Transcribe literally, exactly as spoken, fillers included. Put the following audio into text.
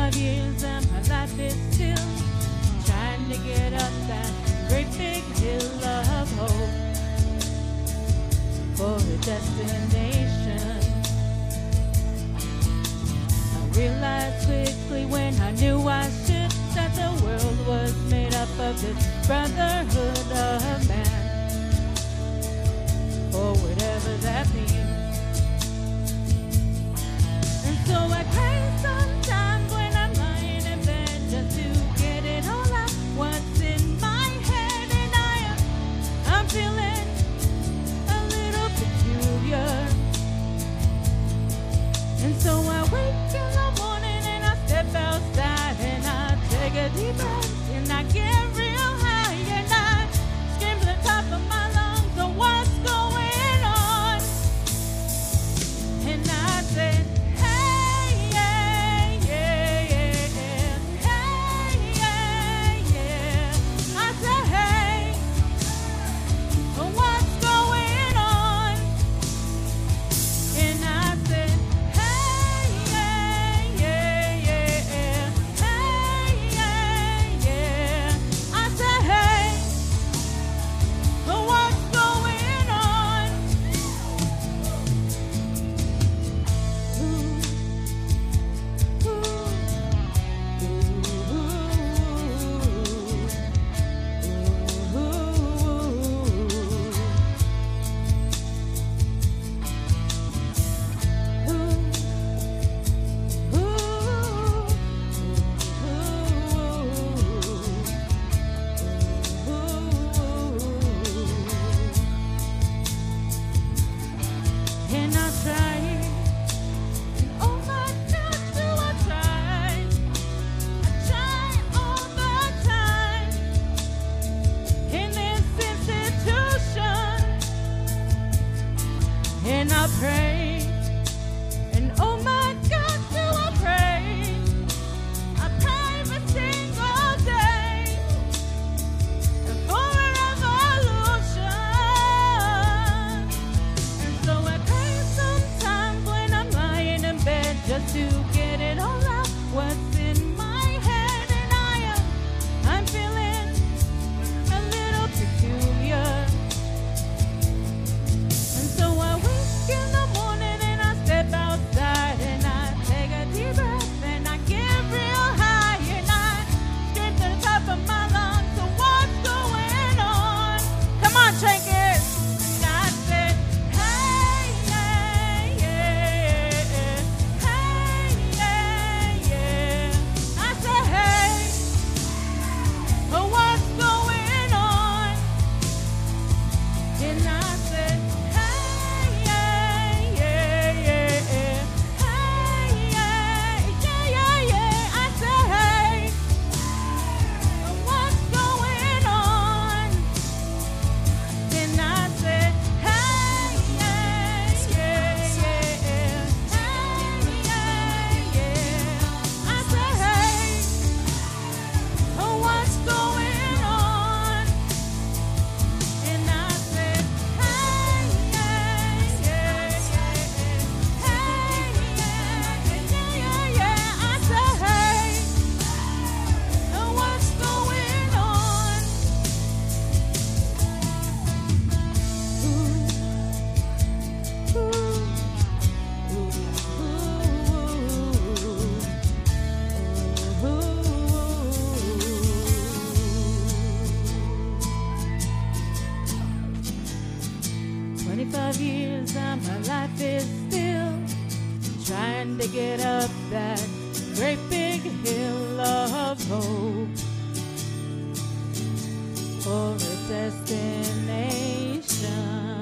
twenty-five years and my life is still trying to get up that great big hill of hope for a destination. I realized quickly when I knew I should that the world was made up of this brotherhood of man, or whatever that means. And so I cry sometimes when I'm lying in bed just to get it all out what's in my head, and I am I'm feeling a little peculiar. And so I wake in the morning and I step outside and I take a deep breath and I get real high and I scream to the top of my lungs, so what's going on? And I said, hey, yeah, yeah, yeah, hey, yeah, yeah. I said, hey, what's going on? And I said, hey, yeah, yeah, yeah, hey, yeah, yeah. I said, hey, what's going on? Ooh, and I tried, and oh my God, do I try? I try all the time in this institution, and I pray, and oh my God, do I pray? I pray every single day for a revolution. And so I cry sometimes when I'm lying in bed just to get it all out what's in my head, and I am I'm feeling a little peculiar. And so I wake in the morning and I step outside and I take a deep breath and I get real high and I scream to the top of my lungs, so what's going on? Come on, Trinkers. And I said, hey, yeah, yeah, hey, yeah, yeah. I said, hey, what's going on? And I said, hey, yeah, yeah, yeah, hey, yeah, yeah, yeah, yeah. I said, hey, what's going on? And I said, hey, yeah, yeah, yeah, hey, yeah, yeah. I said, hey, what's going on? And I said, hey, yeah, yeah, yeah, hey, yeah, yeah, yeah. I said, hey, what's going on? Ooh, ooh, ooh, ooh. twenty-five years and my life is still trying to get up that great big hill of hope for a destination.